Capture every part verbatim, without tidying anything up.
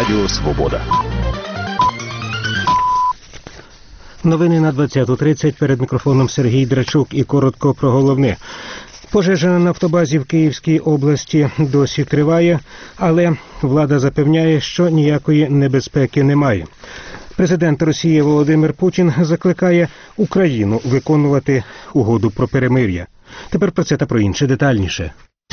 Радіо Свобода. Новини на двадцяту тридцять. Перед мікрофоном Сергій Драчук і коротко про головне. Пожежа на нафтобазі в Київській області досі триває, але влада запевняє, що ніякої небезпеки немає. Президент Росії Володимир Путін закликає Україну виконувати угоду про перемир'я. Тепер про це та про інше детальніше.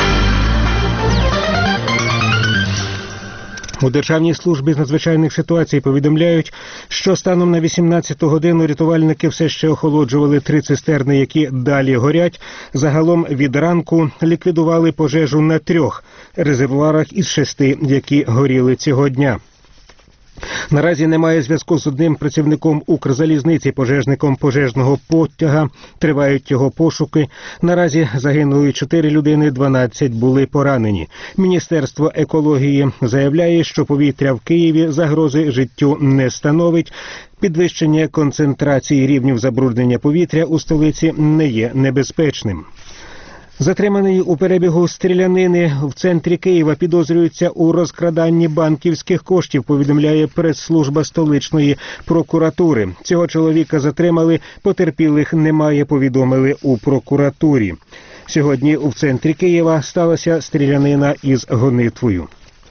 У Державній службі з надзвичайних ситуацій повідомляють, що станом на вісімнадцяту годину рятувальники все ще охолоджували три цистерни, які далі горять. Загалом від ранку ліквідували пожежу на трьох резервуарах із шести, які горіли цього дня. Наразі немає зв'язку з одним працівником Укрзалізниці, пожежником пожежного потяга. Тривають його пошуки. Наразі загинули чотири людини, дванадцять були поранені. Міністерство екології заявляє, що повітря в Києві загрози життю не становить. Підвищення концентрації рівнів забруднення повітря у столиці не є небезпечним. Затриманий у перебігу стрілянини в центрі Києва підозрюється у розкраданні банківських коштів, повідомляє прес-служба столичної прокуратури. Цього чоловіка затримали, потерпілих немає, повідомили у прокуратурі. Сьогодні в центрі Києва сталася стрілянина із гонитвою.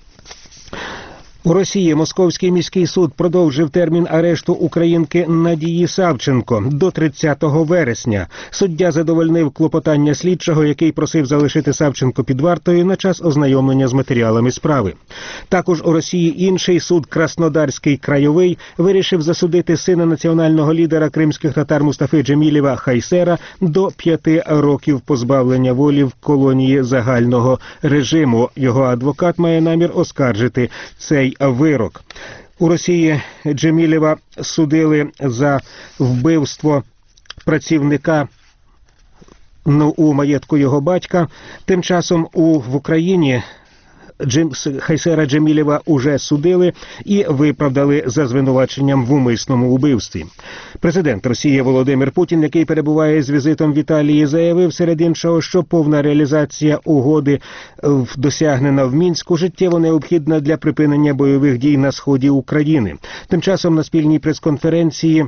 У Росії Московський міський суд продовжив термін арешту українки Надії Савченко до тридцятого вересня. Суддя задовольнив клопотання слідчого, який просив залишити Савченко під вартою на час ознайомлення з матеріалами справи. Також у Росії інший суд, Краснодарський краєвий, вирішив засудити сина національного лідера кримських татар Мустафи Джемілєва Хайсера до п'яти років позбавлення волі в колонії загального режиму. Його адвокат має намір оскаржити цей вирок. У Росії Джемілєва судили за вбивство працівника ну, у маєтку його батька. Тим часом у, в Україні Джем, Хайсера Джемілєва уже судили і виправдали за звинуваченням в умисному вбивстві. Президент Росії Володимир Путін, який перебуває з візитом в Італії, заявив серед іншого, що повна реалізація угоди досягнена в Мінську життєво необхідна для припинення бойових дій на сході України. Тим часом на спільній прес-конференції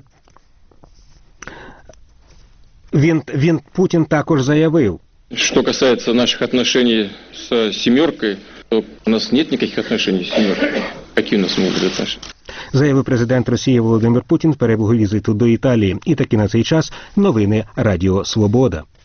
він, він Путін також заявив: Что касается наших отношений с «семеркой», то у нас нет никаких отношений с «семеркой». Какие у нас могут быть отношения? Заявив президент Росії Володимир Путін в перебігу візиту до Італії. І таки на цей час новини Радіо Свобода.